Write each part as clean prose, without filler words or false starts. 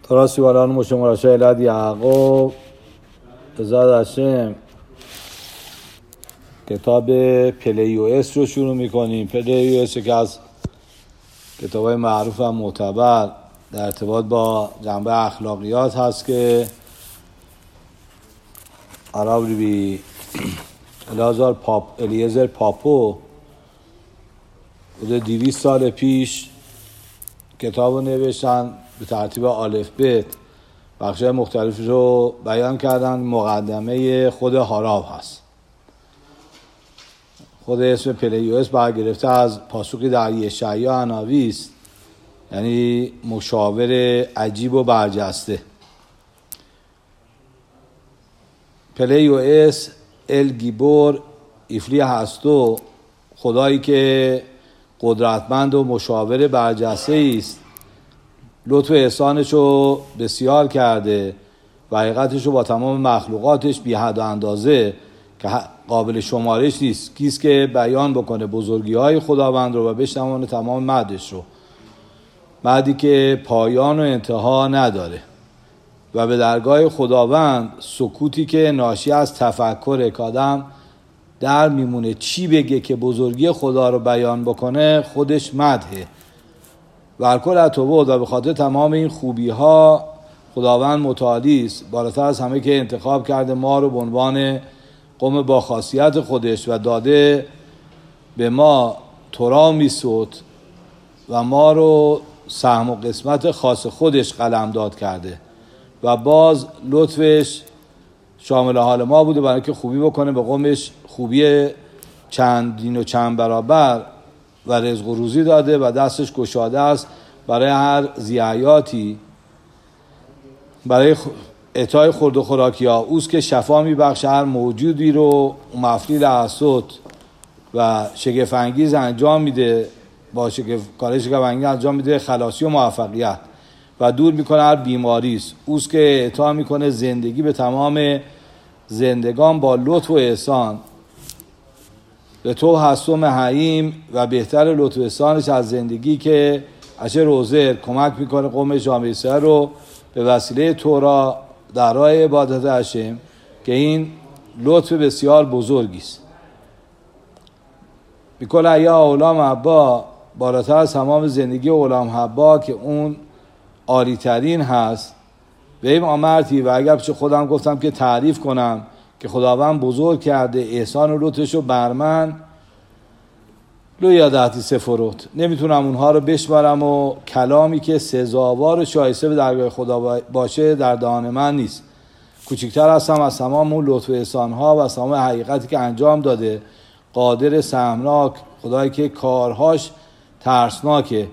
راستی بالان مشمار شایلد یعقوب ازاد هشم کتاب پلیوس رو شروع میکنیم. پلیوس که از کتابای معروف و معتبر در ارتباط با جنبه اخلاقیات هست که عرب بی الیزر پاپو بوده 200 سال پیش کتاب رو نوشتن به ترتیب الف ب، بخشای مختلف رو بیان کردن. مقدمه خود هاراب هست. خود اسم پلیوس برگرفته از پاسخی در یشعیا عناوی است، یعنی مشاور عجیب و برجسته. پلیوس الگیبور ایفلی هستو، خدایی که قدرتمند و مشاور برجسته است، لطف و احسانش رو بسیار کرده و حقیقتش رو با تمام مخلوقاتش بی حد و اندازه که قابل شمارش نیست. کیست که بیان بکنه بزرگی های خداوند رو و بشنوانه تمام مدحش رو، مدحی که پایان و انتها نداره و به درگاه خداوند سکوتی که ناشی از تفکر که آدم در میمونه چی بگه که بزرگی خدا رو بیان بکنه، خودش مدحه. و الکل اتوبود و به خاطر تمام این خوبی ها خداوند متعالی است، بالاتر از همه که انتخاب کرده ما رو به عنوان قوم با خاصیت خودش و داده به ما تورا میسوت و ما رو سهم و قسمت خاص خودش قلمداد کرده و باز لطفش شامل حال ما بوده برای که خوبی بکنه به قومش، خوبی چندین و چند برابر و رزق و روزی داده و دستش گشاده است برای هر ذی‌حیاتی، برای اعطای خورد و خوراکی ها. اوست که شفا میبخشه هر موجودی رو مفلیل اسد و شگفت انگیز انجام میده، با کار شگفت انگیز انجام میده خلاصی و موفقیت و دور میکنه هر بیماری است. اوست که اعطا میکنه زندگی به تمام زندگان با لطف و احسان. به تو هستم حیم و بهتر لطف و احسانش از زندگی که اشر روزر کمک میکنه قوم جامعه اسرائیل رو به وسیله تورا در راه عبادت هشم، که این لطف بسیار بزرگی است. بیکل ایا اولام حبا، بالاتر از تمام زندگی اولام حبا که اون عالی ترین هست. و این آمرتی و اگر پیش خودم گفتم که تعریف کنم که خداوند بزرگ کرده احسان و لطفش رو بر من، لو یادتی سفروت، نمیتونم اونها رو بشمارم و کلامی که سزاوار و شایسته به درگاه خدا باشه در دهان من نیست. کوچکتر هستم از تمام اون لطف و احسانها و از تمام حقیقتی که انجام داده. قادر سهمناک، خدایی که کارهاش ترسناکه،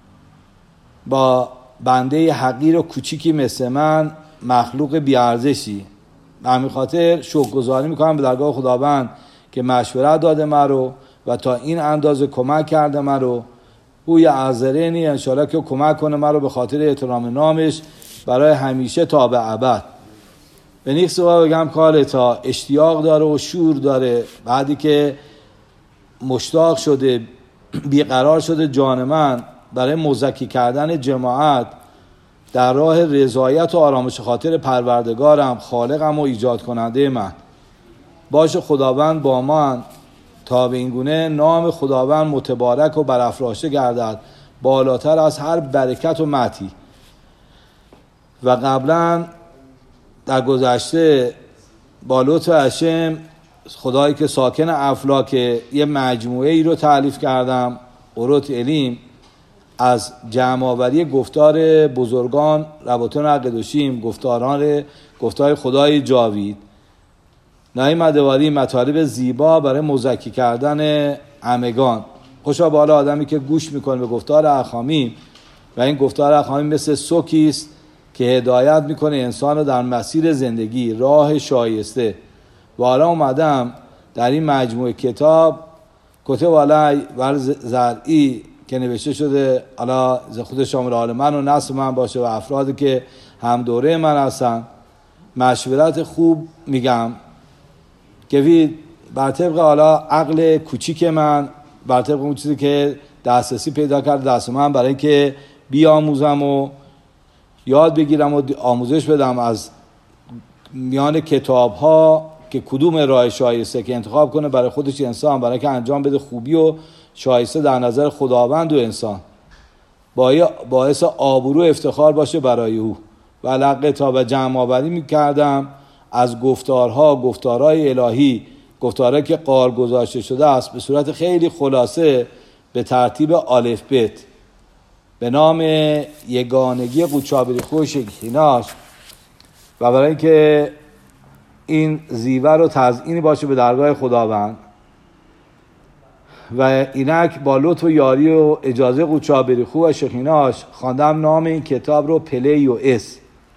با بنده حقیر و کوچیکی مثل من، مخلوق بیارزشی، به همین خاطر شکرگزاری میکنم به درگاه خداوند که مشورت داده من رو و تا این اندازه کمک کرده من رو. او یعذرنی، انشاءالله که کمک کنه من رو به خاطر احترام نامش برای همیشه تا به ابد. به نیک سوا بگم کار تا اشتیاق داره و شور داره، بعدی که مشتاق شده بیقرار شده جان من برای مزکی کردن جماعت در راه رضایت و آرامش خاطر پروردگارم، خالقم و ایجاد کننده من. باشه خداوند با من تا به این گونه نام خداوند متبارک و برافراشته گردد، بالاتر از هر برکت و مدحی. و قبلا در گذشته با لطف هشم، خدایی که ساکن افلاک، یه مجموعه ای رو تعریف کردم، قروت علیم، از جمع‌آوری گفتار بزرگان رباطون عقدوشیم، گفتار خدای جاوید، نایمده واری مطالب زیبا برای مزکی کردن همگان. خوشا به حال آدمی که گوش میکنه به گفتار اخامیم و این گفتار اخامیم مثل سوکی است که هدایت میکنه انسان رو در مسیر زندگی، راه شایسته. و حالا اومدم در این مجموعه کتاب کتب علی ور زرعی که نوشته شده، حالا خود شامل حال من و نسل من باشه و افرادی که هم دوره من هستن، مشورت خوب میگم که بر طبق حالا عقل کوچیک من، بر طبق اون چیزی که دسترسی پیدا کرد دست من برای اینکه بیاموزم و یاد بگیرم و آموزش بدم از میان کتاب ها که کدوم راه شایسته که انتخاب کنه برای خودش انسان، برای که انجام بده خوبی و شایسته در نظر خداوند و انسان، باعث آبرو افتخار باشه برای او. و لقه تا به جمع آوری میکردم از گفتارهای الهی، گفتارهایی که قار گذاشته شده است، به صورت خیلی خلاصه به ترتیب الف بت به نام یگانگی قوچابریخو و شکیناش، و برای اینکه این زیور و تزیینی باشه به درگاه خداوند. و اینک با لطف و یاری و اجازه قوچابریخو و شکیناش خواندم نام این کتاب رو پله و اس،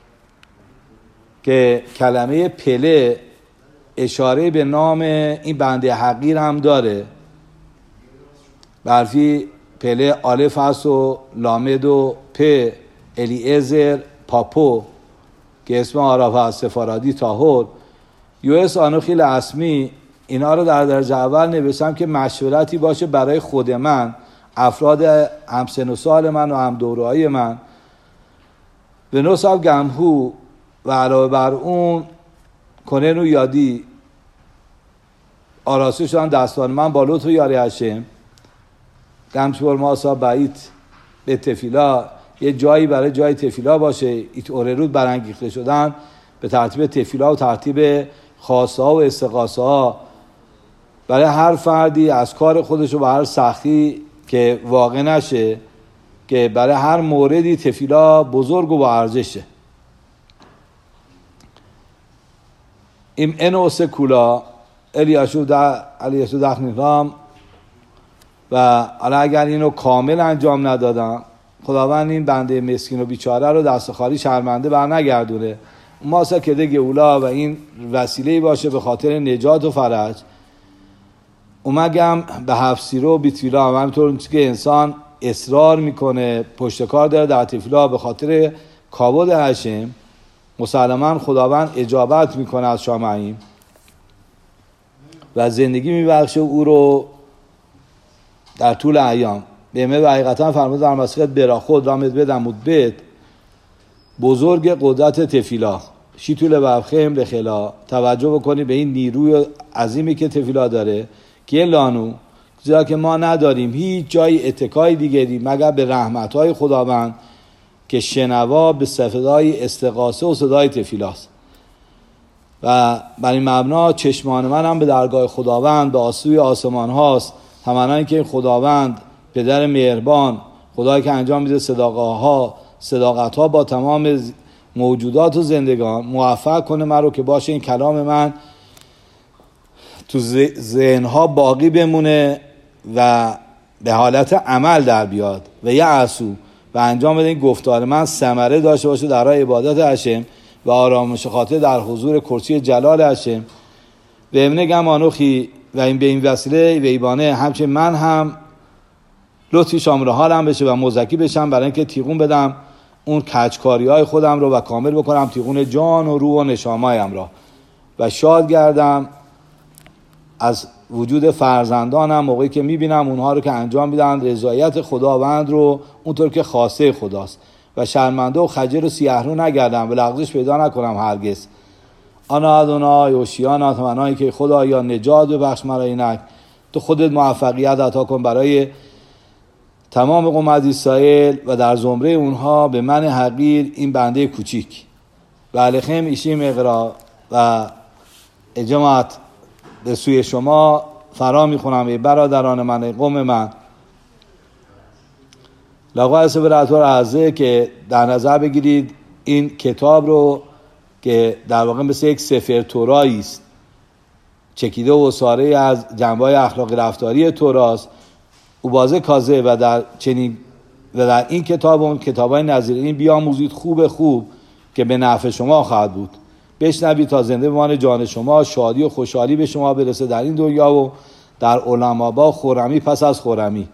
که کلمه پله اشاره به نام این بنده حقیر هم داره. برفی پله آلف هست و لامد و پ الیعزر پاپو که اسم عرب هست، سفارادی تاهور یو اس آنوخیل اسمی. اینا رو در درجه اول نوشتم که مشورتی باشه برای خود من، افراد همسن و سال من و هم دوره‌های من به نصف گمهو، و علاوه بر اون کنن و یادی آراسته شدن دستان من با لطف و یاری هشم. گمچور ماسا بعید به تفیلا، یه جایی برای جای تفیلا باشه. ایت اوررود برانگیخته شدن به ترتیب تفیلا و ترتیب خاصه ها و استغاثه ها برای هر فردی از کار خودش و به هر سختی که واقع نشه، که برای هر موردی تفیلا بزرگ و با ارزشه. این انوس کولا الیاشو دخنیرام. و حالا اگر اینو کامل انجام ندادم، خداوند این بنده مسکین و بیچاره رو دست خالی شرمنده بر نگردونه. ماسا کده گولا و این وسیله‌ای باشه به خاطر نجات و فرج. اومگم به حفظیرو و بیتویلا، همینطور که انسان اصرار میکنه پشت کار داره در تفیلا به خاطر کابود هشم، مسلماً خداوند اجابت میکنه از شامعیم و زندگی میبخشه او رو در طول ایام. بیمه و حقیقتا فرمود در مسیحت برا خود رامد بدمود بد بزرگ قدرت تفیلا شیطول ببخیم بخلا. توجه بکنی به این نیروی عظیمی که تفیلا داره که لانو، زیرا که ما نداریم هیچ جای اتکای دیگری مگر به رحمتهای خداوند که شنوا به صدای استغاثه و صدای تفیلاست. و بر این مبنا چشمان من هم به درگاه خداوند به آسوی آسمان هاست، همانایی که خداوند پدر مهربان، خدایی که انجام میده صداقت ها با تمام موجودات و زندگان، موفق کنه من رو که باشه این کلام من تو ذهنها باقی بمونه و به حالت عمل در بیاد و یه عصو و انجام بده این گفتار من ثمره داشته باشه در راه عبادت هشم و آرامش خاطر در حضور کرسی جلال هشم. به امنه گمانوخی و این به این وسیله ویبانه همچنین من هم لطفی شامل حالم بشه و مزکی بشم برای اینکه تیغون بدم اون کجکاری های خودم رو و کامل بکنم تیغون جان و روح و نشامایم را و شاد گردم از وجود فرزندانم موقعی که میبینم اونها رو که انجام میدن رضایت خداوند رو اونطور که خواسته خداست و شرمنده و خجل و سیاهرو نگردم و لغزش پیدا نکنم هرگز. آنا ادونای اوشیانا تمنایی که خدا یا نجات ببخش مرا اینک تو خودت موفقیت عطا کن برای تمام قوم اسرائیل و در زمره اونها به من حقیر این بنده کوچیک و علیخم ایشیم اقرا و اجماعت به سوی شما فرا میخونم ای برادران من ای قوم من. لقای سبراتور عرضه که در نظر بگیرید این کتاب رو که در واقع مثل یک سفر تورایی است، چکیده و ساره از جنبه‌های اخلاقی رفتاری توراست. او بازه کازه و در این کتاب و کتاب‌های نظیر این بیاموزید خوب که به نفع شما خواهد بود. بشنوید تا زنده بمانه جان شما، شادی و خوشحالی به شما برسه در این دنیا و در عالم آبا، خرمی پس از خرمی.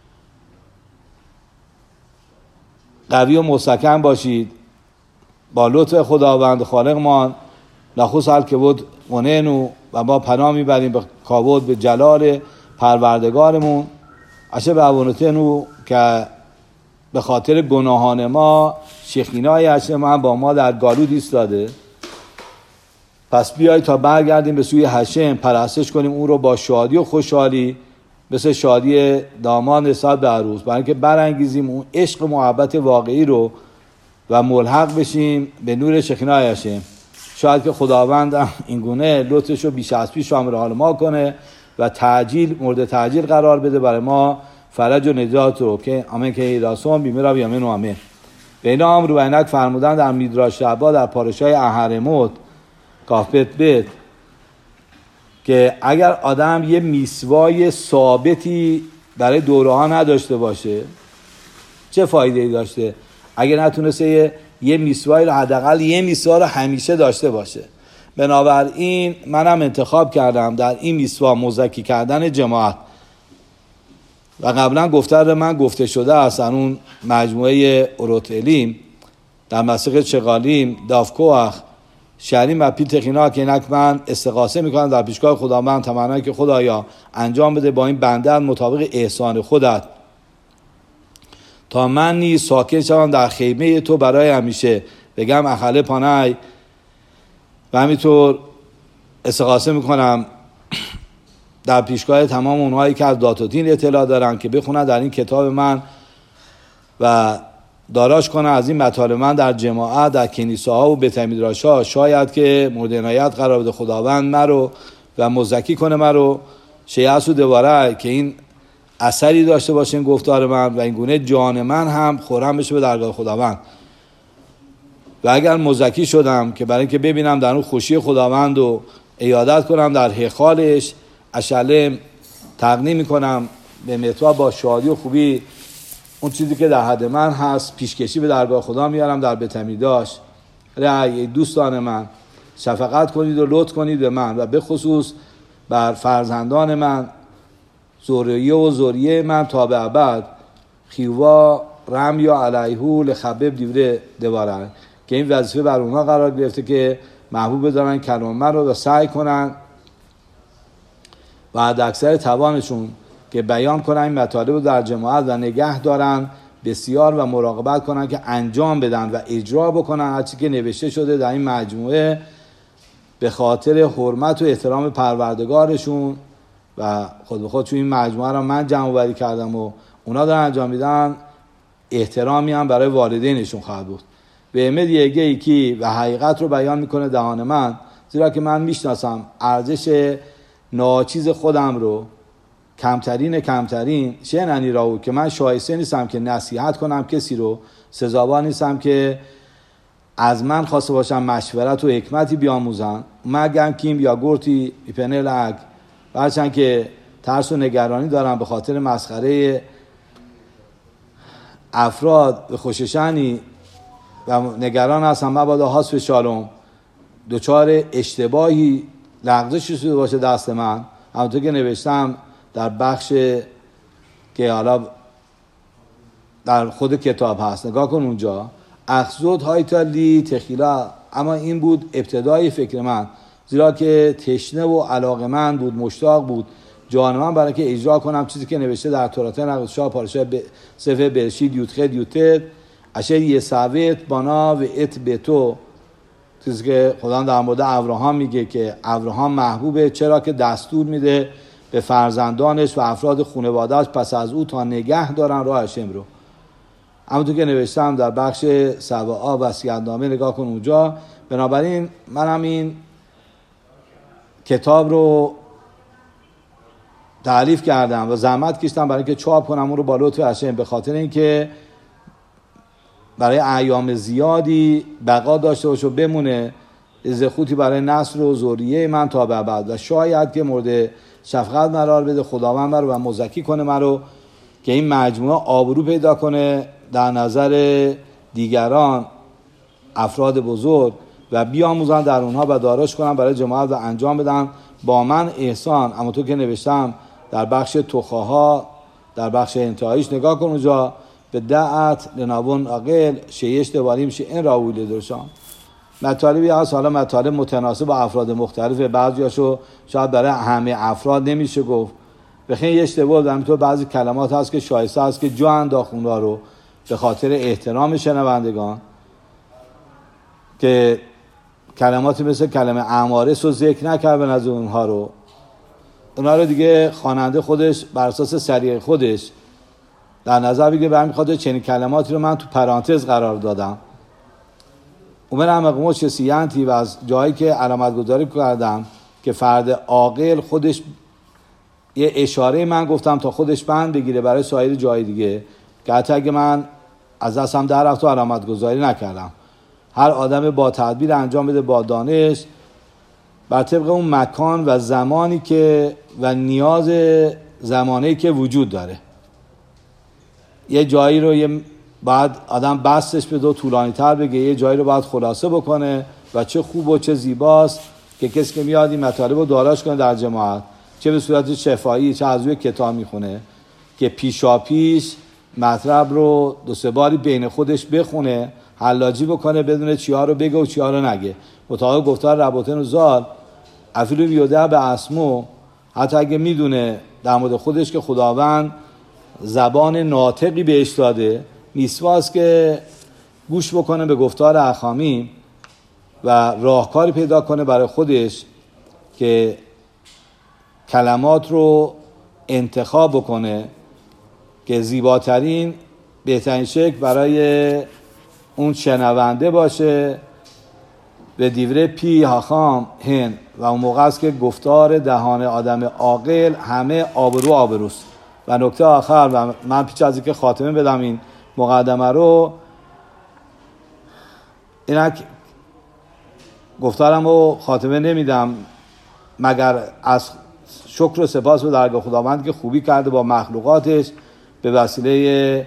قوی و مستحکم باشید با لطف خداوند خالقمان. نخوص حال که بود قنینو و ما پناه میبریم به کابود به جلال پروردگارمون. اشه به عوانتنو که به خاطر گناهان ما شیخینای هشم من با ما در گالود ایستاده. پس بیایید تا برگردیم به سوی هشم، پرستش کنیم اون رو با شادی و خوشحالی، مثل شادی داماد نسبت به عروس، برای اینکه برانگیزیم اون عشق و محبت واقعی رو و ملحق بشیم به نور شیخینای هشم. شاید که خداوند این گونه لطفش رو بیش از پیش شامل حال ما کنه و تعجیل مورد تعجیل قرار بده برای ما فرج و نجات رو که آمین که ایراسون بیمه بیامین و آمین. به اینا هم رو اینک فرمودن در میدراش ربا در پارشای اهرموت کافبت بیت که اگر آدم یه میسوای ثابتی برای دوره ها نداشته باشه چه فایده ای داشته؟ اگر نتونسته یه میسوای رو حداقل یه میسوا رو همیشه داشته باشه. بنابراین منم انتخاب کردم در این میسوا مزکی کردن جماعت و قبلا گفته شده است در اون مجموعه اوروتلیم در مسیق چغالیم دافکوخ شهرین و پیل تخینا که اینک من استغاثه میکنم در پیشگاه خداوند تمنایی که خدایا انجام بده با این بنده مطابق احسان خودت تا من نیز ساکن شوم در خیمه تو برای همیشه بگم اخله پانای و همینطور استغاثه میکنم در پیشگاه تمام اونهایی که از داتوتین اطلاع دارن که بخونن در این کتاب من و داراش کنن از این مطالب من در جماعت در کنیسه‌ها و بیت میدراش‌ها، شاید که مورد عنایت قرار بده خداوند مرو و مزکی کنه مرو شیعه و دواره که این اثری داشته باشه این گفتار من و این گونه جان من هم خورم بشه به درگاه خداوند. و اگر مزکی شدم که برای اینکه ببینم در اون خوشی خداوند و عیادت کنم در هیکلش اشعله تقدیم میکنم به متوا با شادی و خوبی اون چیزی که در حد من هست پیشکشی به درگاه خدا میارم در بیت میداش. ای دوستان من شفقت کنید و لطف کنید به من و به خصوص بر فرزندان من ذریه و ذریه من تا به ابد خیوا رم یا علیهو لخبب دیوره دواره که این وظیفه بر اونها قرار گرفته که محبوب دارن کلام من رو و سعی کنن و حد اکثر توانشون که بیان کنن این مطالب رو در جماعت و نگه دارن بسیار و مراقبت کنن که انجام بدن و اجرا بکنن هرچی که نوشته شده در این مجموعه به خاطر حرمت و احترام پروردگارشون و خود به خود چون این مجموعه رو من جمع آوری کردم و اونا دارن انجام میدن احترامی هم برای والدینشون خواهد بود. به امید یکی و حقیقت رو بیان میکنه دهان من، زیرا که من میشناسم ارزش ناچیز خودم رو کمترین شننی راو که من شایسته نیستم که نصیحت کنم کسی رو، سزاوار نیستم که از من خواسته باشم مشورت و حکمتی بیاموزن مگم کیم یا گورتی ایپنل اگ برچند که ترس و نگرانی دارم به خاطر مسخره افراد به خوششانی و نگران هستم مبادا حسب شالوم دوچار اشتباهی لغزش شده باشه دست من. همونطور که نوشتم در بخش که حالا در خود کتاب هست نگاه کن اونجا اخزود هایتالی تخیلا، اما این بود ابتدای فکر من زیرا که تشنه و علاقه‌مند بود مشتاق بود جان من برای که اجرا کنم چیزی که نوشته در تورات نقض شاه پارشا صفحه برشید یوتخد یوتد اشر یسویت بانا و ات بتو، چیزی که خدا در مورد ابراهام میگه که ابراهام محبوبه چرا که دستور میده به فرزندانش و افراد خانواده‌اش پس از او تا نگه دارن راه هشم رو. همونطور که نوشتم در بخش سبعا وصیت‌نامه نگاه کن اونجا. بنابراین منم این کتاب رو تألیف کردم و زحمت کشیدم برای اینکه چاپ کنم اون رو با لطف هشم، به خاطر اینکه برای ایام زیادی بقا داشته باشه و بمونه زخوتی برای نسل و ذریه من تا به ابد و شاید که مورد شفقت قرار بده خداوند رو و مزکی کنه من رو که این مجموعه آبرو پیدا کنه در نظر دیگران افراد بزرگ و بیاموزن در اونها و داراش کنن برای جماعت و انجام بدن با من احسان. اما تو که نوشتم در بخش توخاها در بخش انتهاییش نگاه کن اونجا به دعت لنابون اقل شیش دواریم این راویل درشان مطالبی هست. حالا مطالب متناسب با افراد مختلفه، بعضیاشو شاید برای همه افراد نمیشه گفت، بخیر یه اشتباه در تو بعضی کلمات هست که شایسته هست که جا انداخت اونها رو به خاطر احترام شنوندگان که کلماتی مثل کلمه امارس رو ذکر نکرد به نظر اونها رو دیگه خواننده خودش بر اساس سریع خودش در نظر بگیره. به همین خاطر چنین کلماتی رو من تو پرانتز قرار دادم. اومدم مقامو چسیانتی و از جایی که علامت گذاری کردم که فرد عاقل خودش یه اشاره من گفتم تا خودش بند بگیره برای سایر جای دیگه که حتی اگه من از دستم در رفت و علامت گذاری نکردم. هر آدم با تدبیر انجام بده با دانش بر طبق اون مکان و زمانی که و نیاز زمانه‌ای که وجود داره. یه جایی رو بعد آدم بستش به دو طولانی تر بگه، یه جایی رو باید خلاصه بکنه و چه خوب و چه زیباست که کسی که میاد این مطالب رو داراش کنه در جماعت، چه به صورت شفاهی چه از روی کتاب میخونه که پیشا پیش مطلب رو دو سه باری بین خودش بخونه، حلاجی بکنه، بدونه چیا رو بگه و چیا رو نگه. مطابق گفتار رباطن و زال افیلو بیوده به اسمو، حتی اگه میدونه در مورد خودش که خداوند زبان ناطقی بهش داده، میسواست که گوش بکنه به گفتار اخامی و راهکاری پیدا کنه برای خودش که کلمات رو انتخاب بکنه که زیباترین بهترین شکل برای اون شنونده باشه. به دیوره پی هاخام هن و اون موقع است که گفتار دهان آدم عاقل همه آبروست. و نکته آخر و من پیش از اینکه خاتمه بدم این مقدمه رو، اینک گفتارم رو خاتمه نمیدم مگر از شکر و سپاس به درگاه خداوند که خوبی کرده با مخلوقاتش به وسیله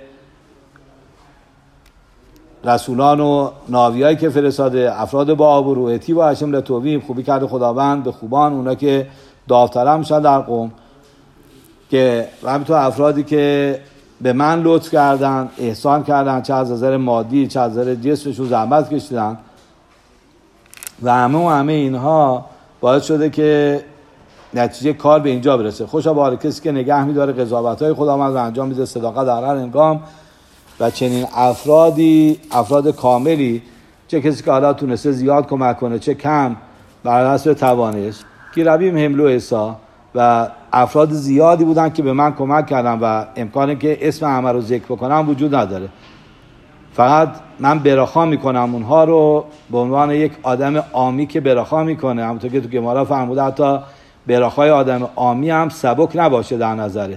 رسولان و ناویایی که فرستاده، افراد با آبرو، اتی با هشم لتوبیم، خوبی کرده خداوند به خوبان، اونا که داوطلب میشن در قوم، که همینطور افرادی که به من لطف کردن، احسان کردن، چه از نظر مادی چه از نظر جسمشون زحمت کشیدن و همه اینها باعث شده که نتیجه کار به اینجا برسه. خوشا به حال کسی که نگه می‌داره قضاوت‌های خداوند و انجام میده صداقت در هر هنگام و چنین افراد کاملی، چه کسی که حالا تونسته زیاد کمک کنه چه کم بر حسب توانش، که ربیم حملو حسا و افراد زیادی بودن که به من کمک کردن و امکانی که اسم همه رو ذکر بکنم وجود نداره. فقط من براخا میکنم اونها رو به عنوان یک آدم عامی که براخا میکنه، همونطور که تو گمارا فرموده حتی براخای آدم عامی هم سبک نباشه در نظره.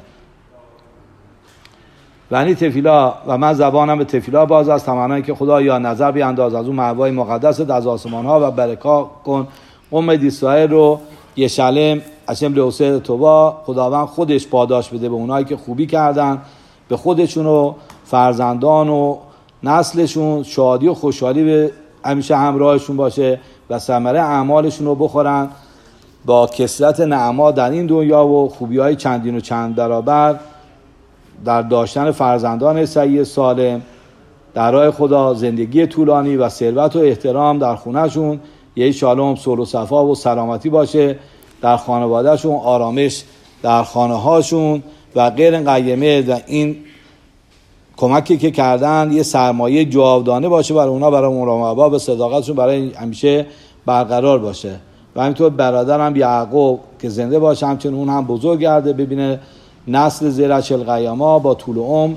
و این تفیلا و من زبانم به تفیلا باز از تمنایی که خدا یا نظر بیانداز از اون محوای مقدست از آسمان ها و برکا کن قوم اسرائیل رو یه شلم اشم لحسه توبا، خداوند خودش پاداش بده به اونایی که خوبی کردن، به خودشون و فرزندان و نسلشون شادی و خوشحالی به همیشه همراهشون باشه و ثمره اعمالشون رو بخورن با کثرت نعمات در این دنیا و خوبی‌های چندین و چند برابر در داشتن فرزندان سعی سالم در راه خدا، زندگی طولانی و ثروت و احترام در خونهشون، یه شالوم صلح و صفا و سلامتی باشه در خانوادهشون، آرامش در خانه‌هاشون و غیر قیمه و این کمکی که کردن یه سرمایه جاودانه باشه برای اونا، برای مراقبت به صداقتشون برای همیشه برقرار باشه. و همینطور برادرم یعقوب که زنده باشه، همچنین اون هم بزرگ گرده، ببینه نسل زیرش القیاما با طول عمر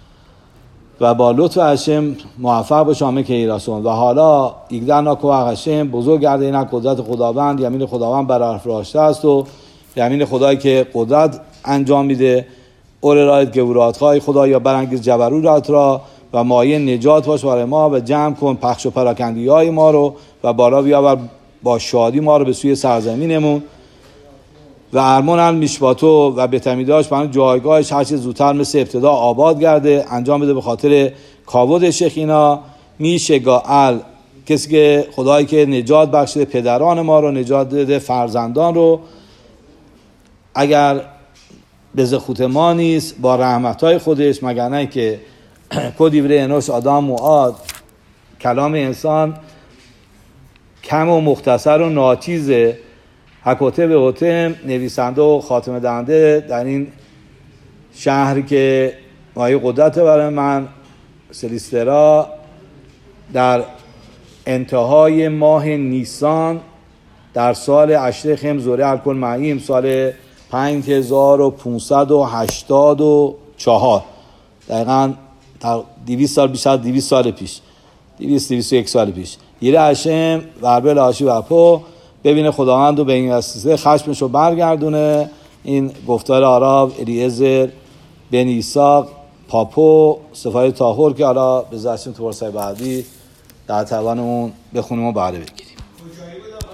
و با لطف هشم موفق باشه آمه که ایراسون. و حالا ایگدر ناکو هشم بزرگ گرده، این قدرت خداوند، یمین خداوند برافراشته است و یمین خدایی که قدرت انجام میده. اور رایت گورات خواهی خدایا برانگیز جبرورات را و مایه نجات باش برای ما و جمع کن پخش و پراکندگی های ما رو و بالا بیاور با شادی ما رو به سوی سرزمینمون و ارمانن میشباتو و به تمیداش برای جایگاهش هر چه زودتر مثل ابتدا آباد گرده، انجام بده به خاطر کاود شیخینا میشگال، کسی که خدایی که نجات بخشیده پدران ما رو، نجات داده فرزندان رو، اگر به زخوت ما نیست با رحمتهای خودش، مگر نه که کدیوره انوش آدم و عاد، کلام انسان کم و مختصر و ناچیزه. حکوته به حتم نویسنده و خاتمه دهنده در این شهری که مایه قدرت برای من سلیسترا در انتهای ماه نیسان در سال عشر خم زوره الکل معیم سال 5584 دقیقاً 200 سال بیش از 200 سال پیش 201 سال پیش یره هشم وربل آشی و پو ببینه خداوند رو به این وسیله خشمش رو برگردونه. این گفتار آراب الیعزر بن ایساق پاپو صفای طاهر که حالا به زشتیم تو ورسای بعدی در توان اون بخونیم و بعد بگیم.